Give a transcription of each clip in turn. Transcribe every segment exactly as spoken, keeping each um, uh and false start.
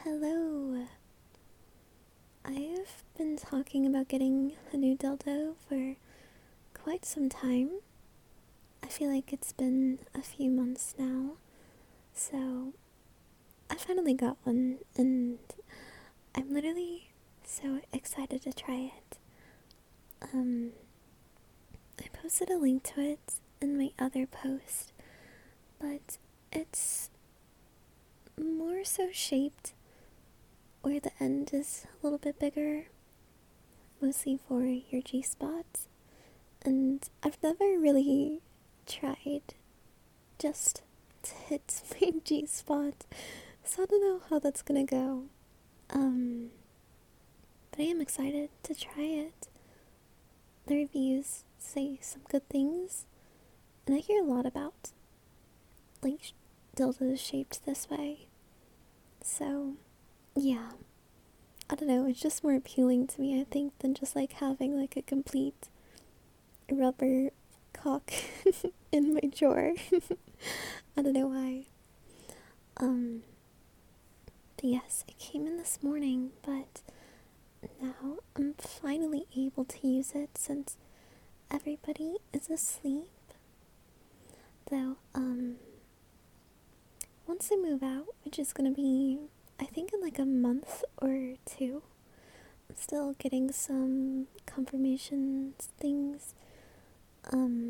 Hello. I've been talking about getting a new dildo for quite some time. I feel like it's been a few months now. So I finally got one and I'm literally so excited to try it. Um I posted a link to it in my other post, but it's more so shaped where the end is a little bit bigger, mostly for your G-spot. And I've never really tried just to hit my G-spot, so I don't know how that's gonna go. Um, but I am excited to try it. The reviews say some good things, and I hear a lot about, like, dildos shaped this way. So, yeah. I don't know, it's just more appealing to me, I think, than just, like, having, like, a complete rubber cock in my drawer. I don't know why. Um, but yes, it came in this morning, but now I'm finally able to use it since everybody is asleep. Though, um, once I move out, which is gonna be, I think, in like a month or two, I'm still getting some confirmation things. Um,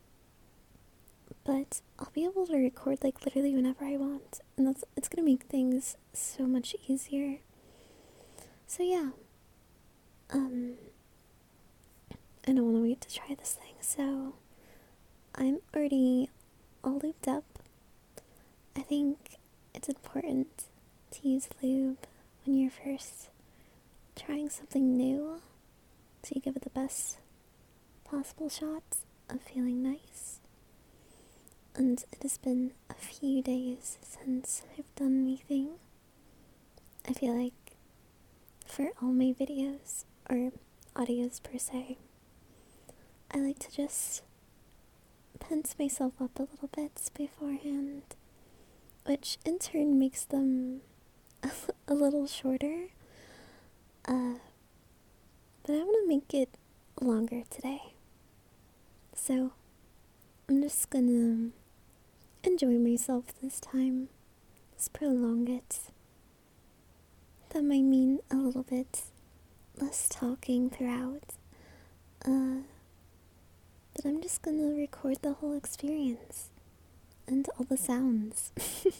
but I'll be able to record like literally whenever I want, and that's it's gonna make things so much easier. So yeah, um, I don't want to wait to try this thing. So I'm already all lubed up. I think it's important to use lube when you're first trying something new, so you give it the best possible shot of feeling nice. And it has been a few days since I've done anything. I feel like for all my videos, or audios per se, I like to just tense myself up a little bit beforehand, which in turn makes them a little shorter. Uh, but I want to make it longer today. So I'm just gonna enjoy myself this time. Let's prolong it. That might mean a little bit less talking throughout. Uh, but I'm just gonna record the whole experience and all the sounds.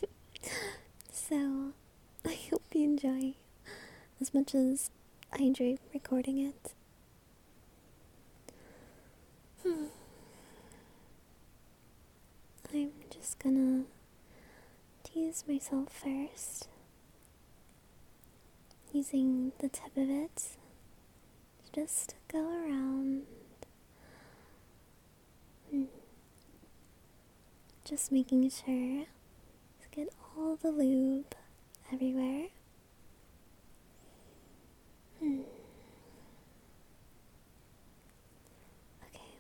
So I hope you enjoy as much as I enjoy recording it. Hmm. I'm just gonna tease myself first, using the tip of it to just go around, hmm. just making sure to get all the lube everywhere. Hmm. Okay,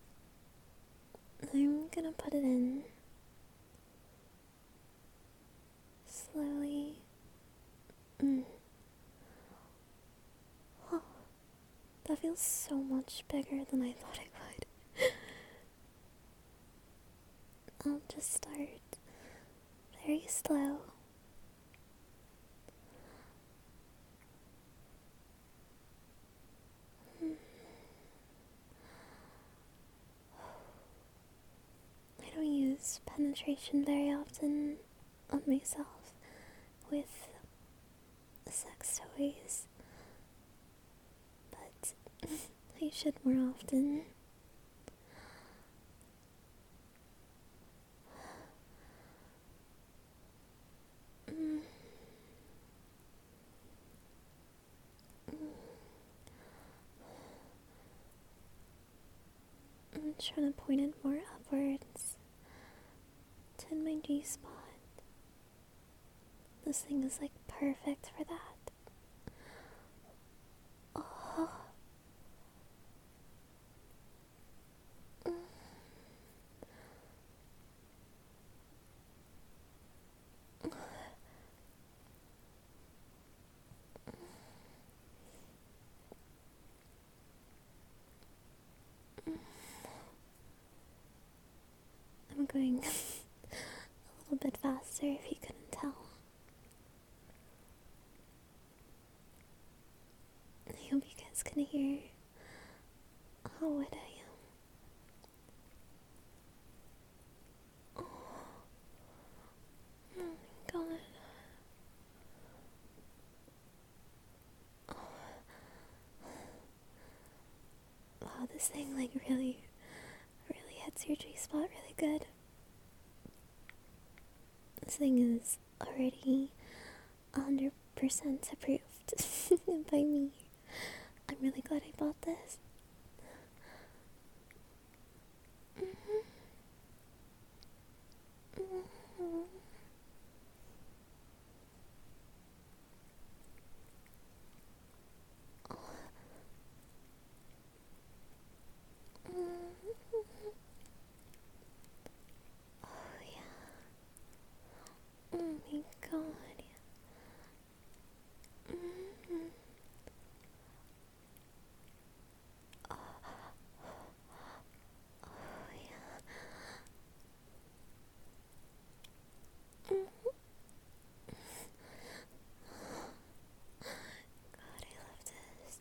I'm gonna put it in slowly. Mm. Oh, that feels so much bigger than I thought it would. I'll just start very slow. Hmm. I don't use penetration very often on myself with sex toys, but I should more often. Mm. I'm trying to point it more upwards to my G spot. This thing is like perfect for that. Oh. Mm. going a little bit faster if you couldn't tell. I hope you guys can hear how wet I am. Oh, oh my god. Oh. Wow, this thing like really, really hits your G-spot really good. This thing is already one hundred percent approved by me. I'm really glad I bought this. Mm-hmm. Mm-hmm. Oh. Mm-hmm. Oh yeah. Oh my god. Mm-hmm. Oh. Oh yeah. Mm-hmm. God, I love this.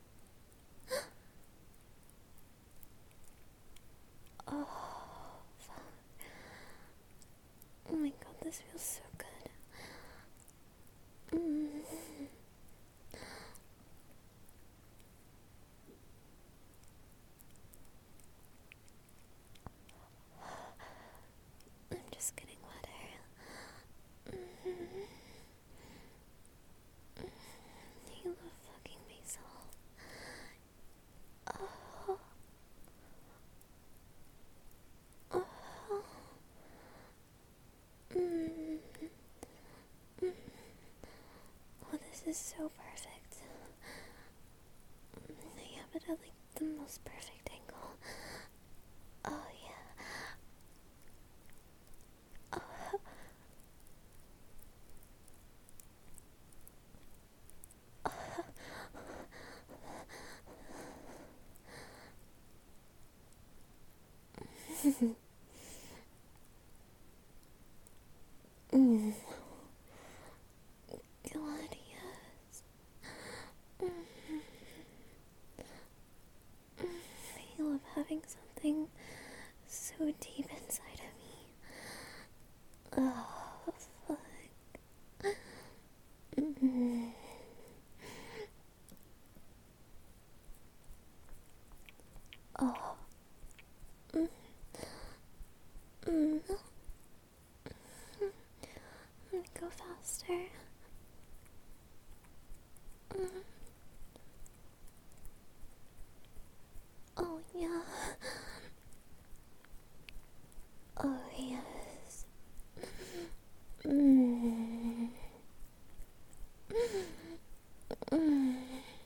Oh, fuck. Oh my god, this feels so good. Mm. I'm just getting wetter. Mm-hmm. You love fucking me so. Oh. Oh. Mm. Mm. Oh, this is so perfect. I have it at like the most perfect angle. Oh yeah. Oh. Mm. God, yes. Mm. Mm. I love having something so deep inside of me. Oh, fuck. Mm. Oh. Mm. Mm. I'm gonna go faster. Mm. Oh, yeah. Oh, yes. Mm. Mm.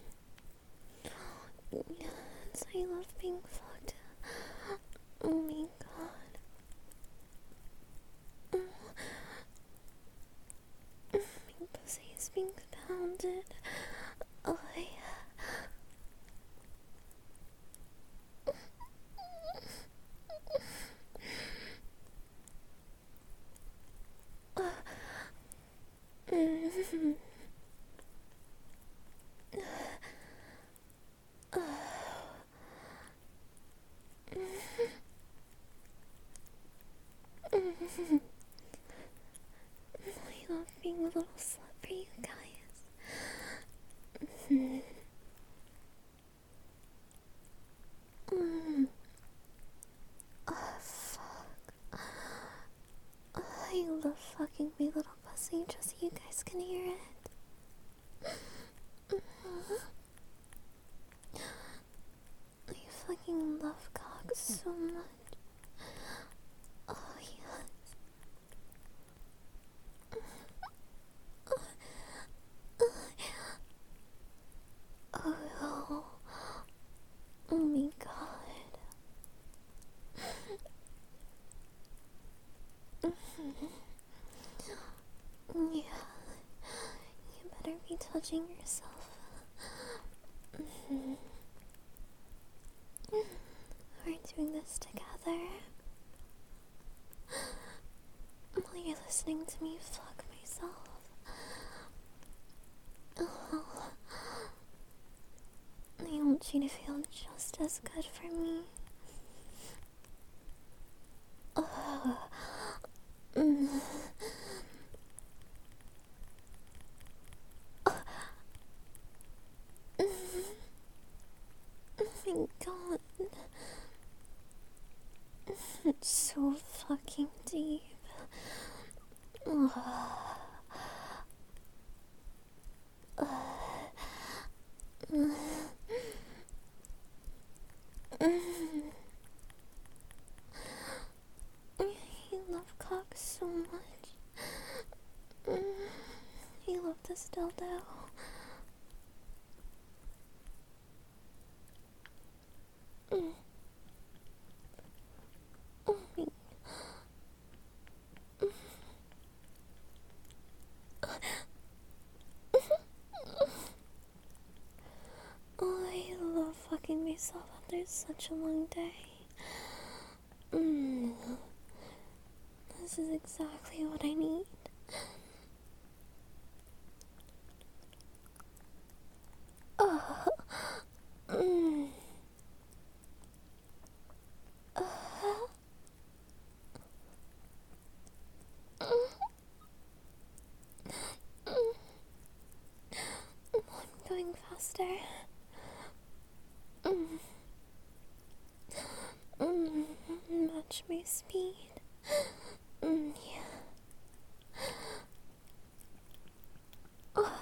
Yes, I love being fucked. Oh my god. Mm. My pussy is being pounded. Oh, yeah. Mm. I love being a little slut for you guys. Mm. Mm. Oh, fuck. I love fucking my little pussy just so you guys can hear it. Mm-hmm. I fucking love cock so much. Oh, yes. Oh, oh my god. Yeah, you better be touching yourself. We're doing this together. listening to me fuck myself. Oh, I want you to feel just as good for me. Oh. Mm. Oh. Oh my god. It's so fucking deep. Oh. Mm. Mm. I love cock so much. Mm. I love this dildo. Mm. Oh my. Oh, I love fucking myself after such a long day. Mm. This is exactly what I need. Oh. Mm. Uh. Mm. Mm. I'm going faster. Mm. Mm. Match my speed. Mm. Yeah. Oh.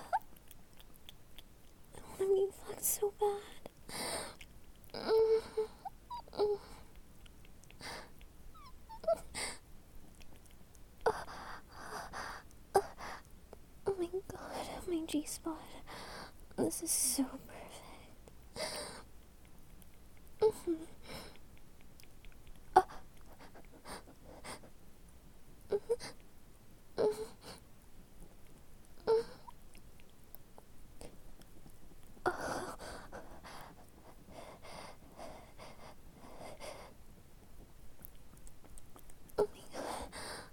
I wanna be fucked so bad. Mm. Mm. Oh my god, my G-spot. This is so perfect. Mm-hmm. Oh. Mm-hmm. Mm-hmm. Oh. Oh my god.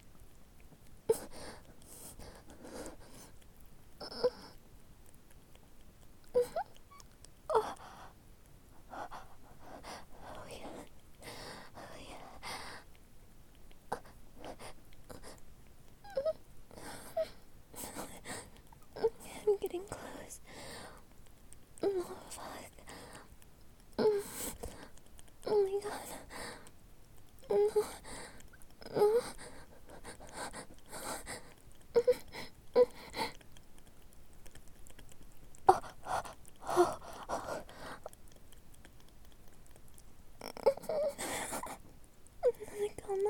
Oh. Oh yeah. Oh yeah. I'm getting close. Oh fuck. Mm. Oh my god. Mm. Mm. Oh. Oh. Oh. Come.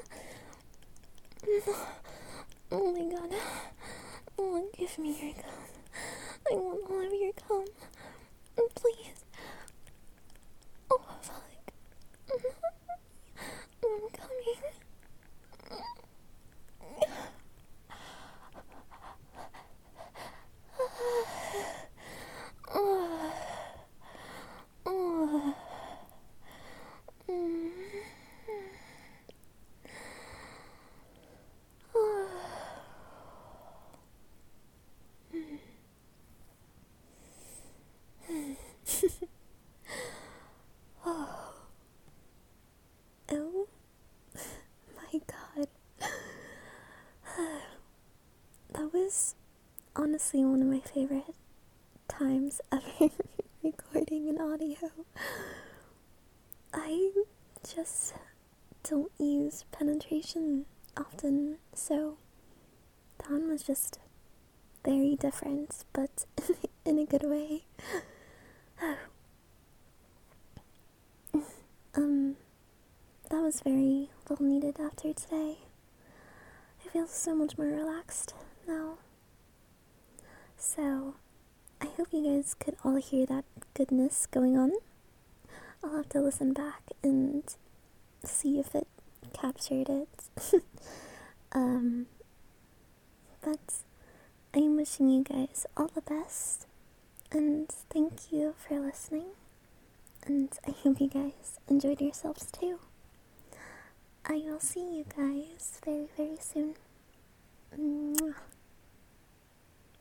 Oh my god. Oh, give me your cum. I want all of your cum. Please. Oh, fuck. I'm coming. Oh. Oh. Mm. Oh. Oh. Oh my god. That was honestly one of my favorite times ever recording an audio. I just don't use penetration often, so that one was just very different, but in a good way. um, that was very well needed after today. I feel so much more relaxed now. So, I hope you guys could all hear that goodness going on. I'll have to listen back and see if it captured it. um, but I'm wishing you guys all the best, and thank you for listening, and I hope you guys enjoyed yourselves too. I will see you guys very, very soon.